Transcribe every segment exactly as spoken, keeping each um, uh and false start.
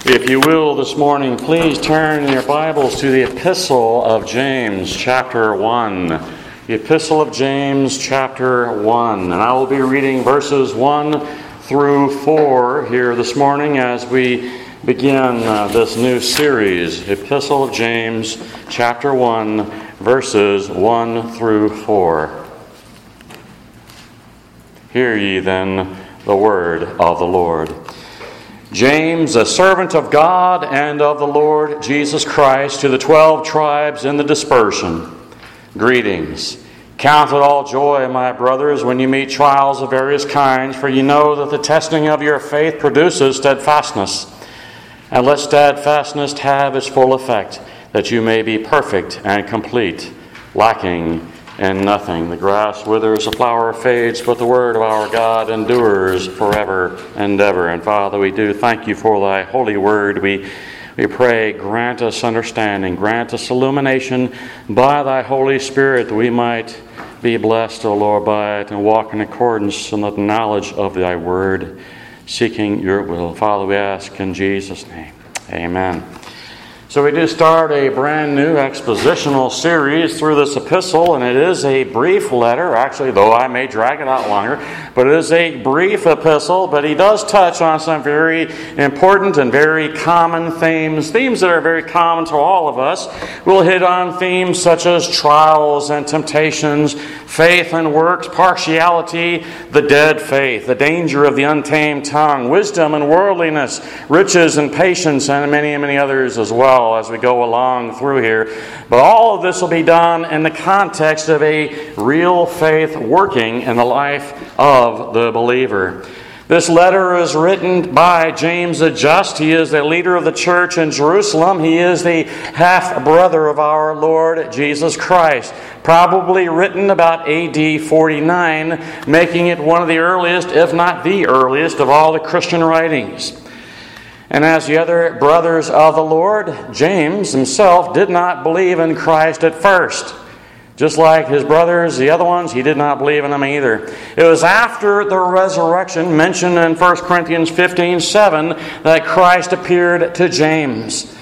If you will this morning, please turn in your Bibles to the Epistle of James, chapter one. The Epistle of James, chapter one. And I will be reading verses one through four here this morning as we begin uh, this new series. Epistle of James, chapter one, verses one through four. Hear ye then the word of the Lord. James, a servant of God and of the Lord Jesus Christ, to the twelve tribes in the dispersion, greetings. Count it all joy, my brothers, when you meet trials of various kinds, for you know that the testing of your faith produces steadfastness. And let steadfastness have its full effect, that you may be perfect and complete, lacking in nothing. The grass withers, the flower fades, but the word of our God endures forever and ever. And Father, we do thank you for thy holy word. We we pray, grant us understanding, grant us illumination by thy Holy Spirit, that we might be blessed, O Lord, by it and walk in accordance in the knowledge of thy word, seeking your will. Father, we ask in Jesus' name. Amen. So we do start a brand new expositional series through this epistle, and it is a brief letter, actually, though I may drag it out longer, but it is a brief epistle, but he does touch on some very important and very common themes, themes that are very common to all of us. We'll hit on themes such as trials and temptations, faith and works, partiality, the dead faith, the danger of the untamed tongue, wisdom and worldliness, riches and patience, and many, many others as well as we go along through here. But all of this will be done in the context of a real faith working in the life of the believer. This letter is written by James the Just. He is the leader of the church in Jerusalem. He is the half-brother of our Lord Jesus Christ. Probably written about A D forty-nine, making it one of the earliest, if not the earliest, of all the Christian writings. And as the other brothers of the Lord, James himself did not believe in Christ at first. Just like his brothers, the other ones, he did not believe in them either. It was after the resurrection, mentioned in First Corinthians fifteen seven, that Christ appeared to James.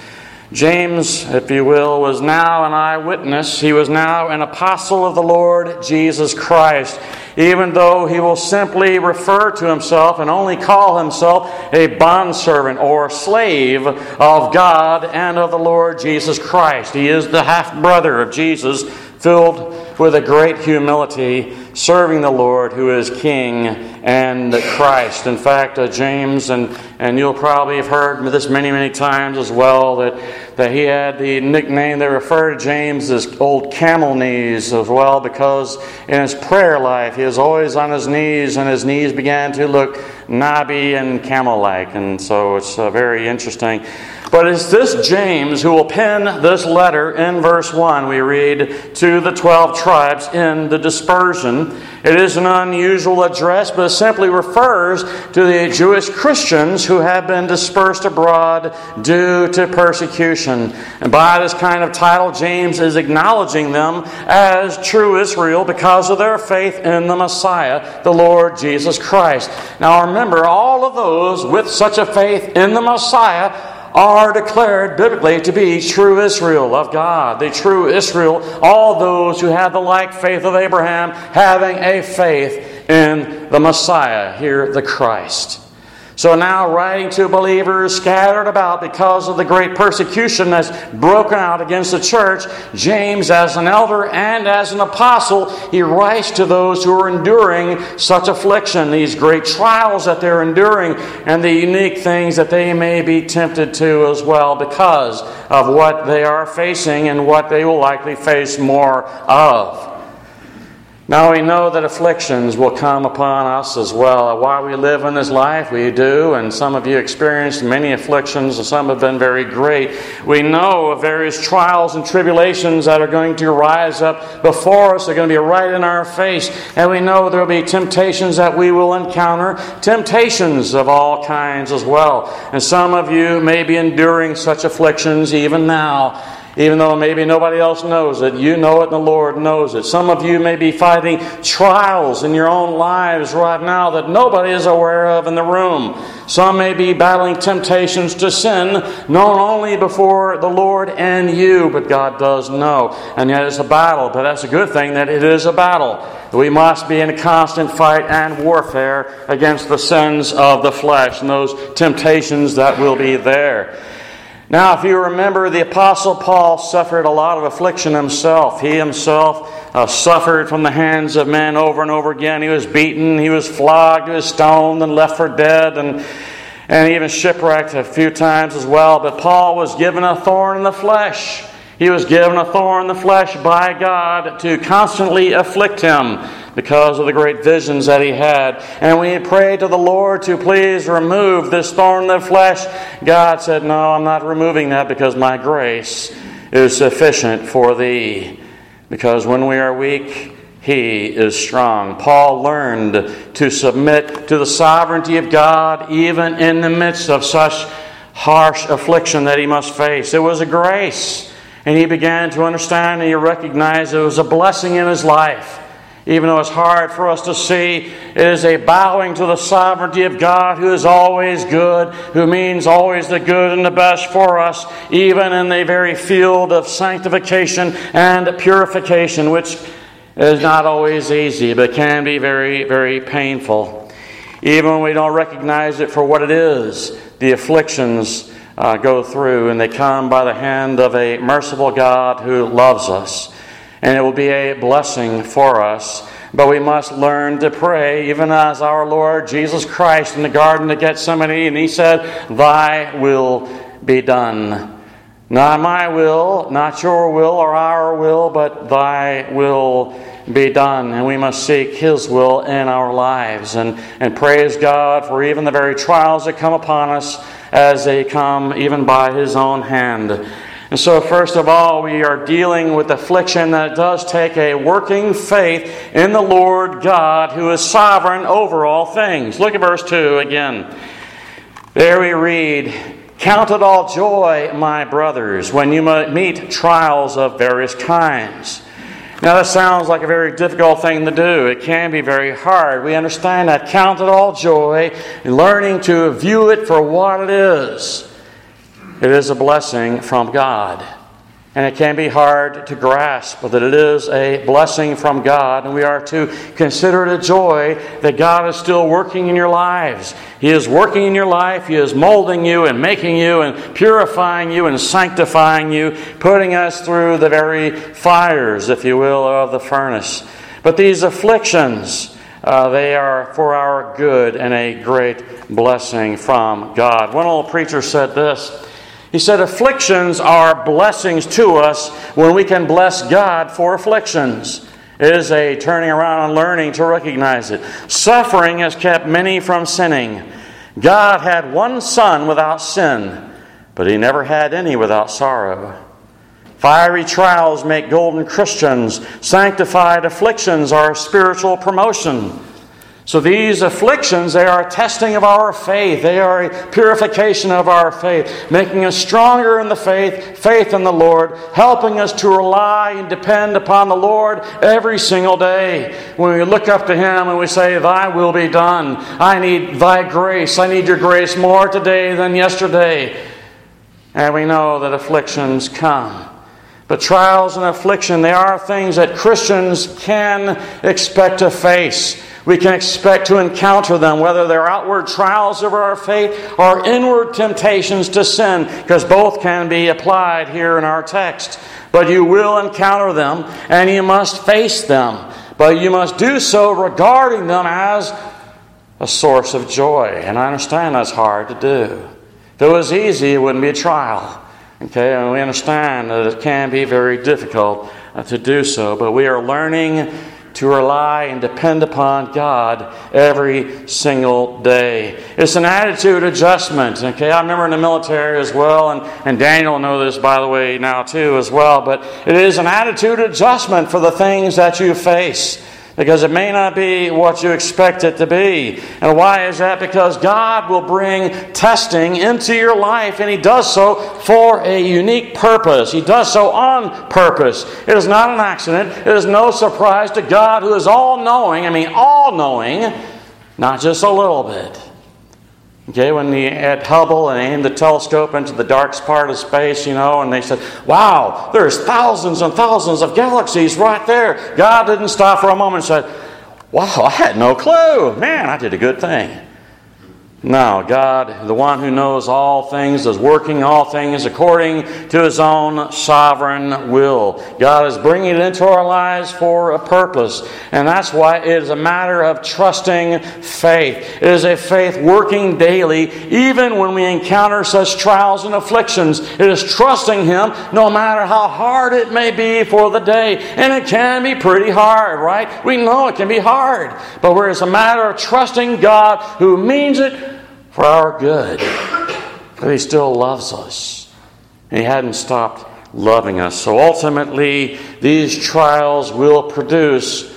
James, if you will, was now an eyewitness. He was now an apostle of the Lord Jesus Christ, even though he will simply refer to himself and only call himself a bondservant or slave of God and of the Lord Jesus Christ. He is the half-brother of Jesus, filled with a great humility, serving the Lord who is King and Christ. In fact, uh, James, and, and you'll probably have heard this many, many times as well, that, that he had the nickname, they refer to James as Old Camel Knees as well, because in his prayer life, he was always on his knees, and his knees began to look knobby and camel-like. And so it's uh, very interesting. But it's this James who will pen this letter in verse one. We read, to the twelve tribes in the dispersion. It is an unusual address, but it simply refers to the Jewish Christians who have been dispersed abroad due to persecution. And by this kind of title, James is acknowledging them as true Israel because of their faith in the Messiah, the Lord Jesus Christ. Now remember, all of those with such a faith in the Messiah are declared biblically to be true Israel of God. The true Israel, all those who have the like faith of Abraham, having a faith in the Messiah, here the Christ. So now, writing to believers scattered about because of the great persecution that's broken out against the church, James, as an elder and as an apostle, he writes to those who are enduring such affliction, these great trials that they're enduring, and the unique things that they may be tempted to as well because of what they are facing and what they will likely face more of. Now we know that afflictions will come upon us as well. While we live in this life, we do, and some of you experienced many afflictions, and some have been very great. We know of various trials and tribulations that are going to rise up before us. They're going to be right in our face. And we know there will be temptations that we will encounter, temptations of all kinds as well. And some of you may be enduring such afflictions even now. Even though maybe nobody else knows it, you know it and the Lord knows it. Some of you may be fighting trials in your own lives right now that nobody is aware of in the room. Some may be battling temptations to sin, known only before the Lord and you, but God does know. And yet it's a battle, but that's a good thing that it is a battle. We must be in a constant fight and warfare against the sins of the flesh and those temptations that will be there. Now, if you remember, the Apostle Paul suffered a lot of affliction himself. He himself uh, suffered from the hands of men over and over again. He was beaten, he was flogged, he was stoned and left for dead, and, and even shipwrecked a few times as well. But Paul was given a thorn in the flesh. He was given a thorn in the flesh by God to constantly afflict him because of the great visions that he had. And we prayed to the Lord to please remove this thorn in the flesh. God said, no, I'm not removing that because my grace is sufficient for thee. Because when we are weak, He is strong. Paul learned to submit to the sovereignty of God even in the midst of such harsh affliction that he must face. It was a grace. And he began to understand and he recognized it was a blessing in his life. Even though it's hard for us to see, it is a bowing to the sovereignty of God who is always good, who means always the good and the best for us, even in the very field of sanctification and purification, which is not always easy, but can be very, very painful. Even when we don't recognize it for what it is, the afflictions uh, go through, and they come by the hand of a merciful God who loves us. And it will be a blessing for us. But we must learn to pray, even as our Lord Jesus Christ in the Garden of Gethsemane, and He said, Thy will be done. Not my will, not your will or our will, but Thy will be done. And we must seek His will in our lives. And, and praise God for even the very trials that come upon us as they come even by His own hand. And so first of all, we are dealing with affliction that does take a working faith in the Lord God who is sovereign over all things. Look at verse two again. There we read, Count it all joy, my brothers, when you meet trials of various kinds. Now that sounds like a very difficult thing to do. It can be very hard. We understand that. Count it all joy, learning to view it for what it is. It is a blessing from God. And it can be hard to grasp, but that it is a blessing from God. And we are to consider it a joy that God is still working in your lives. He is working in your life. He is molding you and making you and purifying you and sanctifying you, putting us through the very fires, if you will, of the furnace. But these afflictions, uh, they are for our good and a great blessing from God. One old preacher said this. He said, afflictions are blessings to us when we can bless God for afflictions. It is a turning around and learning to recognize it. Suffering has kept many from sinning. God had one son without sin, but He never had any without sorrow. Fiery trials make golden Christians. Sanctified afflictions are spiritual promotion. So these afflictions, they are a testing of our faith. They are a purification of our faith, making us stronger in the faith, faith in the Lord, helping us to rely and depend upon the Lord every single day. When we look up to Him and we say, Thy will be done. I need Thy grace. I need Your grace more today than yesterday. And we know that afflictions come. But trials and affliction, they are things that Christians can expect to face. We can expect to encounter them, whether they're outward trials of our faith or inward temptations to sin, because both can be applied here in our text. But you will encounter them, and you must face them. But you must do so regarding them as a source of joy. And I understand that's hard to do. If it was easy, it wouldn't be a trial. Okay, and we understand that it can be very difficult to do so. But we are learning to rely and depend upon God every single day. It's an attitude adjustment. Okay, I remember in the military as well, and, and Daniel will know this, by the way, now too as well, but it is an attitude adjustment for the things that you face. because it may not be what you expect it to be. And why is that? Because God will bring testing into your life, and He does so for a unique purpose. He does so on purpose. It is not an accident. It is no surprise to God, who is all-knowing. I mean, all-knowing, not just a little bit. Okay, when he had Hubble and aimed the telescope into the darkest part of space, you know, and they said, wow, there's thousands and thousands of galaxies right there. God didn't stop for a moment and said, wow, I had no clue. Man, I did a good thing. No, God, the one who knows all things, is working all things according to His own sovereign will. God is bringing it into our lives for a purpose. And that's why it is a matter of trusting faith. It is a faith working daily, even when we encounter such trials and afflictions. It is trusting Him no matter how hard it may be for the day. And it can be pretty hard, right? We know it can be hard. But where it's a matter of trusting God, who means it for our good. But He still loves us. And He hadn't stopped loving us. So ultimately, these trials will produce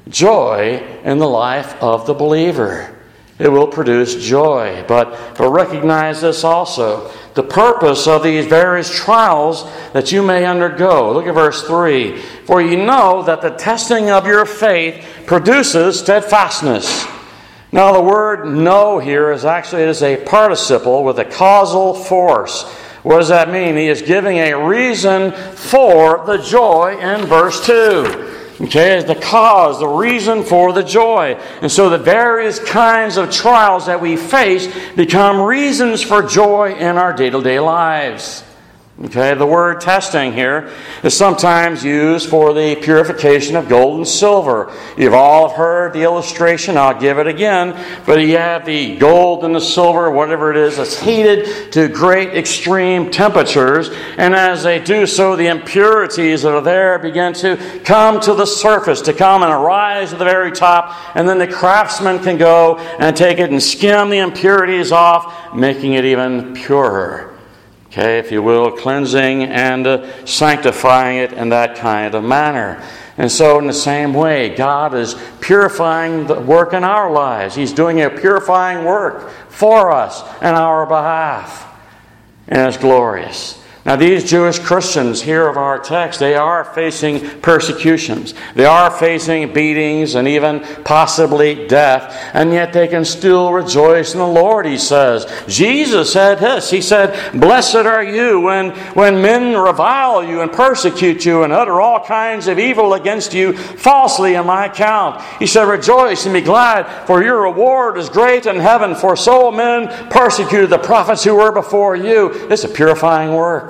joy in the life of the believer. It will produce joy. But, but recognize this also. The purpose of these various trials that you may undergo. Look at verse three. For you know that the testing of your faith produces steadfastness. Now the word know here is actually it is a participle with a causal force. What does that mean? He is giving a reason for the joy in verse two. Okay, as the cause, the reason for the joy. And so the various kinds of trials that we face become reasons for joy in our day-to-day lives. Okay, the word testing here is sometimes used for the purification of gold and silver. You've all heard the illustration. I'll give it again. But you have the gold and the silver, whatever it is, that's heated to great extreme temperatures. And as they do so, the impurities that are there begin to come to the surface, to come and arise to the very top. And then the craftsman can go and take it and skim the impurities off, making it even purer. Okay, if you will, cleansing and uh, sanctifying it in that kind of manner. And so in the same way, God is purifying the work in our lives. He's doing a purifying work for us in our behalf. And it's glorious. Now these Jewish Christians here of our text, they are facing persecutions. They are facing beatings and even possibly death. And yet they can still rejoice in the Lord, he says. Jesus said this. He said, blessed are you when, when men revile you and persecute you and utter all kinds of evil against you falsely on my account. He said, rejoice and be glad, for your reward is great in heaven. For so men persecuted the prophets who were before you. It's a purifying work.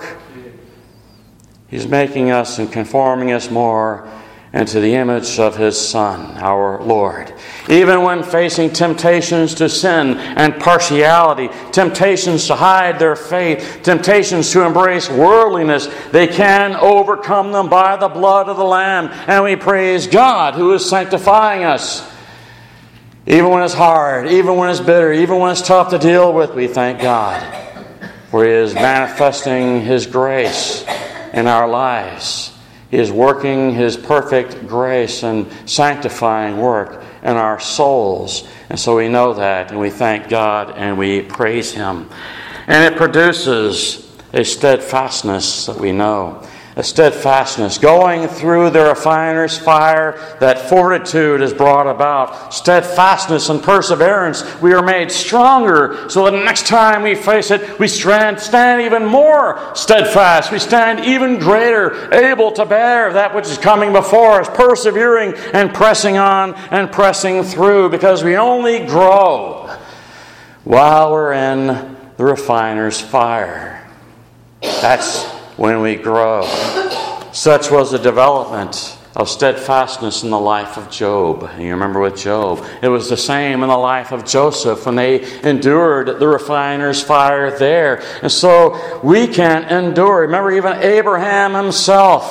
He's making us and conforming us more into the image of His Son, our Lord. Even when facing temptations to sin and partiality, temptations to hide their faith, temptations to embrace worldliness, they can overcome them by the blood of the Lamb. And we praise God who is sanctifying us. Even when it's hard, even when it's bitter, even when it's tough to deal with, we thank God. For He is manifesting His grace in our lives. He is working His perfect grace and sanctifying work in our souls. And so we know that, and we thank God, and we praise Him. And it produces a steadfastness that we know. A steadfastness. Going through the refiner's fire, that fortitude is brought about. Steadfastness and perseverance. We are made stronger so that the next time we face it, we stand, stand even more steadfast. We stand even greater, able to bear that which is coming before us, persevering and pressing on and pressing through, because we only grow while we're in the refiner's fire. That's when we grow. Such was the development of steadfastness in the life of Job. You remember with Job. It was the same in the life of Joseph when they endured the refiner's fire there. And so we can endure. Remember even Abraham himself.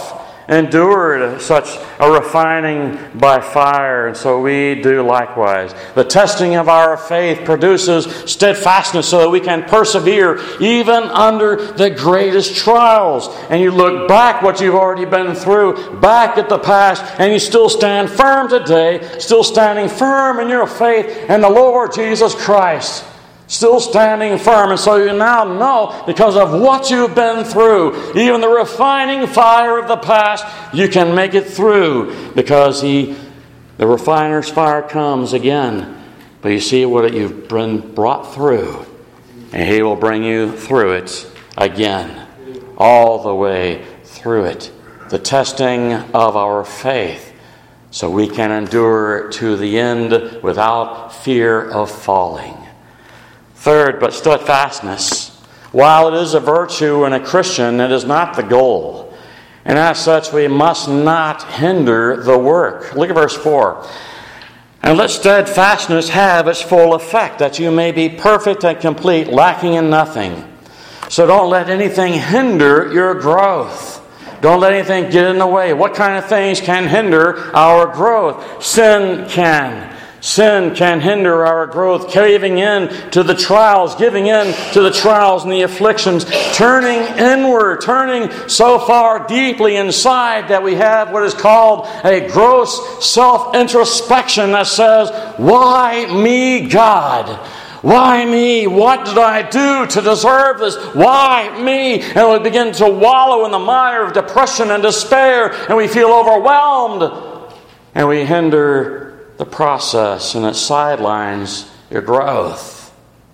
endured such a refining by fire, and so we do likewise. The testing of our faith produces steadfastness so that we can persevere even under the greatest trials. And you look back what you've already been through, back at the past, and you still stand firm today, still standing firm in your faith in the Lord Jesus Christ. Still standing firm. And so you now know, because of what you've been through, even the refining fire of the past, you can make it through, because he, the refiner's fire comes again. But you see what you've been brought through, and He will bring you through it again, all the way through it. The testing of our faith, so we can endure to the end without fear of falling. Third, but steadfastness. While it is a virtue in a Christian, it is not the goal. And as such, we must not hinder the work. Look at verse four. And let steadfastness have its full effect, that you may be perfect and complete, lacking in nothing. So don't let anything hinder your growth. Don't let anything get in the way. What kind of things can hinder our growth? Sin can. Sin can hinder our growth, caving in to the trials, giving in to the trials and the afflictions, turning inward, turning so far deeply inside that we have what is called a gross self-introspection that says, "Why me, God? Why me? What did I do to deserve this? Why me?" And we begin to wallow in the mire of depression and despair, and we feel overwhelmed, and we hinder the process, and it sidelines your growth.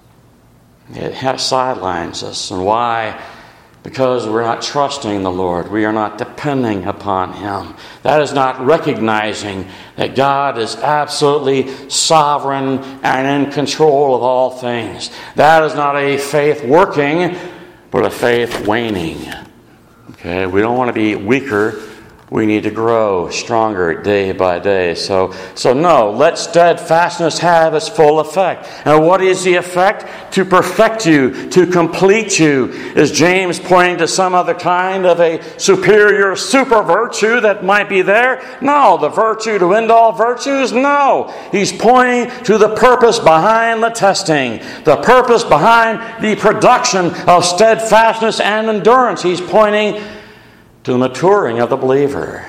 It sidelines us. And why? Because we're not trusting the Lord. We are not depending upon Him. That is not recognizing that God is absolutely sovereign and in control of all things. That is not a faith working, but a faith waning. Okay, we don't want to be weaker. We need to grow stronger day by day. So, so no, let steadfastness have its full effect. And what is the effect? To perfect you, to complete you. Is James pointing to some other kind of a superior super virtue that might be there? No, the virtue to end all virtues? No. He's pointing to the purpose behind the testing, the purpose behind the production of steadfastness and endurance. He's pointing to the maturing of the believer.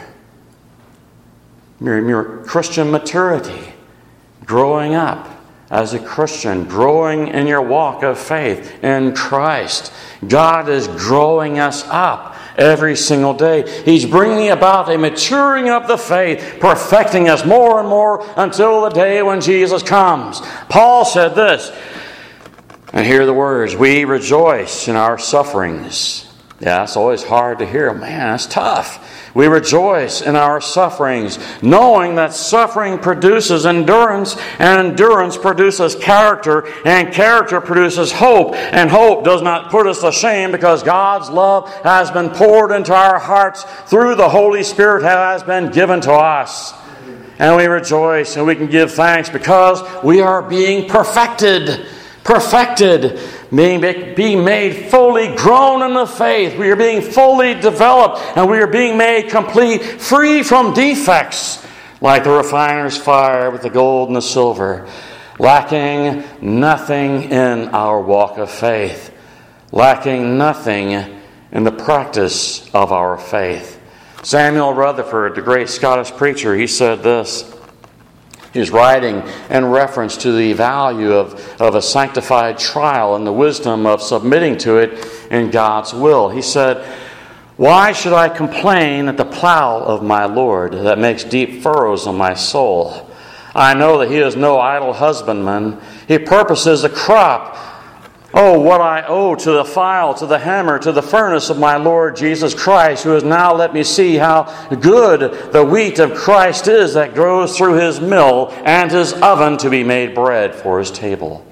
Your, your Christian maturity. Growing up as a Christian. Growing in your walk of faith in Christ. God is growing us up every single day. He's bringing about a maturing of the faith, perfecting us more and more until the day when Jesus comes. Paul said this, and hear the words, "We rejoice in our sufferings." Yeah, it's always hard to hear. Man, that's tough. We rejoice in our sufferings, knowing that suffering produces endurance, and endurance produces character, and character produces hope. And hope does not put us to shame, because God's love has been poured into our hearts through the Holy Spirit that has been given to us. And we rejoice and we can give thanks because we are being perfected. Perfected, being, being made fully grown in the faith. We are being fully developed, and we are being made complete, free from defects, like the refiner's fire with the gold and the silver, lacking nothing in our walk of faith, lacking nothing in the practice of our faith. Samuel Rutherford, the great Scottish preacher, he said this. He's writing in reference to the value of, of a sanctified trial and the wisdom of submitting to it in God's will. He said, "Why should I complain at the plow of my Lord that makes deep furrows on my soul? I know that He is no idle husbandman. He purposes a crop. Oh, what I owe to the file, to the hammer, to the furnace of my Lord Jesus Christ, who has now let me see how good the wheat of Christ is that goes through His mill and His oven to be made bread for His table."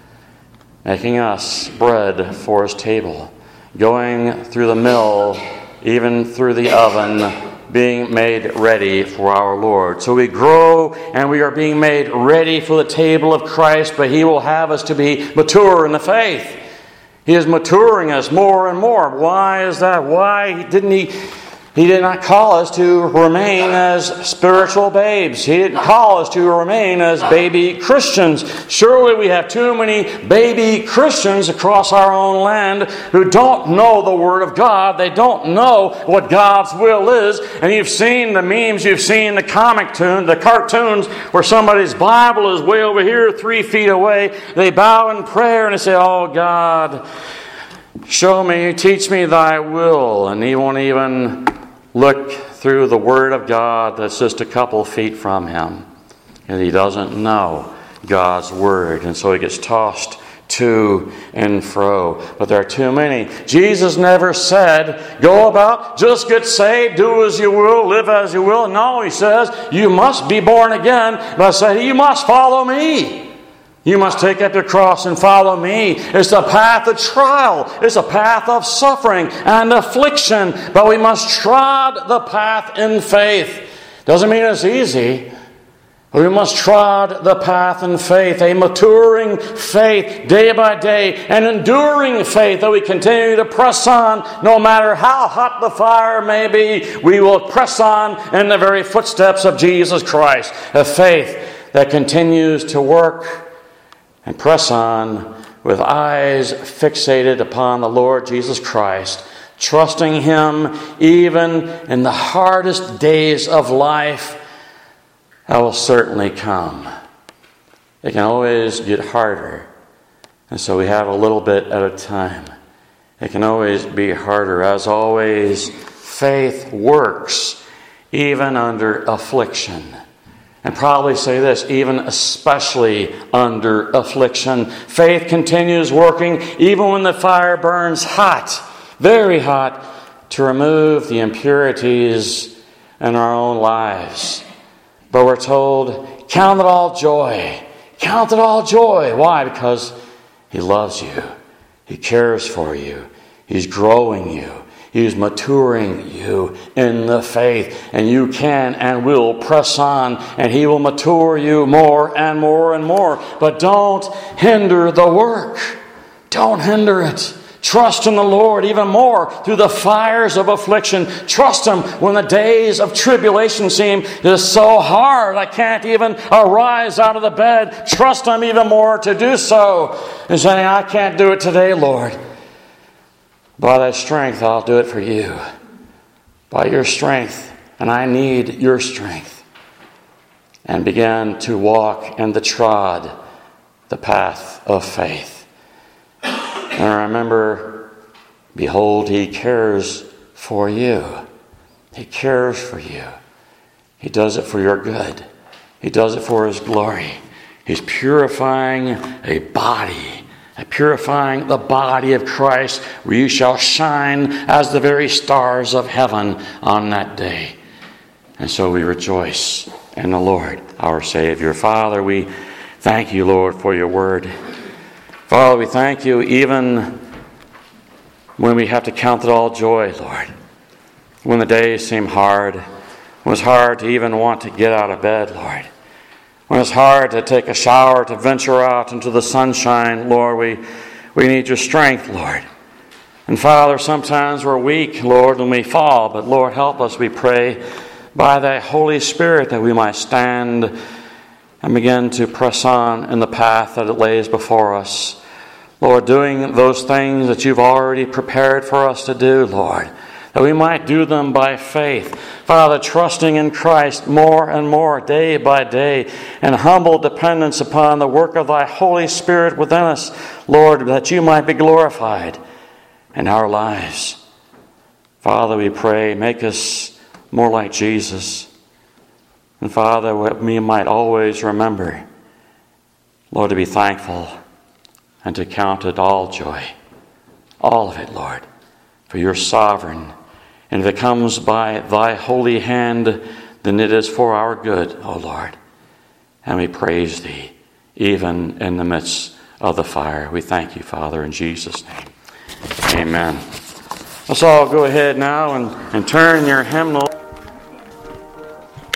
Making us bread for His table. Going through the mill, even through the oven, being made ready for our Lord. So we grow and we are being made ready for the table of Christ, but He will have us to be mature in the faith. He is maturing us more and more. Why is that? Why didn't He He did not call us to remain as spiritual babes. He didn't call us to remain as baby Christians. Surely we have too many baby Christians across our own land who don't know the Word of God. They don't know what God's will is. And you've seen the memes, you've seen the comic tune, the cartoons where somebody's Bible is way over here, three feet away. They bow in prayer and they say, "Oh God, show me, teach me thy will." And he won't even look through the Word of God that's just a couple feet from him. And he doesn't know God's Word. And so he gets tossed to and fro. But there are too many. Jesus never said, go about, just get saved, do as you will, live as you will. No, he says, you must be born again. But I said, you must follow me. You must take up your cross and follow me. It's a path of trial. It's a path of suffering and affliction. But we must trod the path in faith. Doesn't mean it's easy. We must trod the path in faith. A maturing faith day by day. An enduring faith that we continue to press on no matter how hot the fire may be. We will press on in the very footsteps of Jesus Christ. A faith that continues to work and press on with eyes fixated upon the Lord Jesus Christ, trusting Him even in the hardest days of life that will certainly come. It can always get harder, and so we have a little bit at a time. It can always be harder. As always, faith works even under affliction. And probably say this, even especially under affliction. Faith continues working even when the fire burns hot, very hot, to remove the impurities in our own lives. But we're told, count it all joy. Count it all joy. Why? Because He loves you. He cares for you. He's growing you. He's maturing you in the faith. And you can and will press on. And He will mature you more and more and more. But don't hinder the work. Don't hinder it. Trust in the Lord even more through the fires of affliction. Trust Him when the days of tribulation seem just so hard. I can't even arise out of the bed. Trust Him even more to do so. And saying, I can't do it today, Lord. By Thy strength, I'll do it for You. By Your strength, and I need Your strength. And begin to walk in the trod, the path of faith. And remember, behold, He cares for you. He cares for you. He does it for your good. He does it for His glory. He's purifying a body. Purifying the body of Christ, where you shall shine as the very stars of heaven on that day. And so we rejoice in the Lord, our Savior. Father, we thank You, Lord, for Your word. Father, we thank You even when we have to count it all joy, Lord. When the days seem hard, when it's hard to even want to get out of bed, Lord. When it's hard to take a shower, to venture out into the sunshine, Lord, we, we need Your strength, Lord. And Father, sometimes we're weak, Lord, when we fall. But Lord, help us, we pray, by Thy Holy Spirit, that we might stand and begin to press on in the path that it lays before us. Lord, doing those things that You've already prepared for us to do, Lord. That we might do them by faith. Father, trusting in Christ more and more, day by day, and humble dependence upon the work of Thy Holy Spirit within us, Lord, that You might be glorified in our lives. Father, we pray, make us more like Jesus. And Father, we might always remember, Lord, to be thankful and to count it all joy. All of it, Lord, for You're sovereign. And if it comes by Thy holy hand, then it is for our good, O Lord. And we praise Thee, even in the midst of the fire. We thank You, Father, in Jesus' name. Amen. Let's all go ahead now and, and turn your hymnal.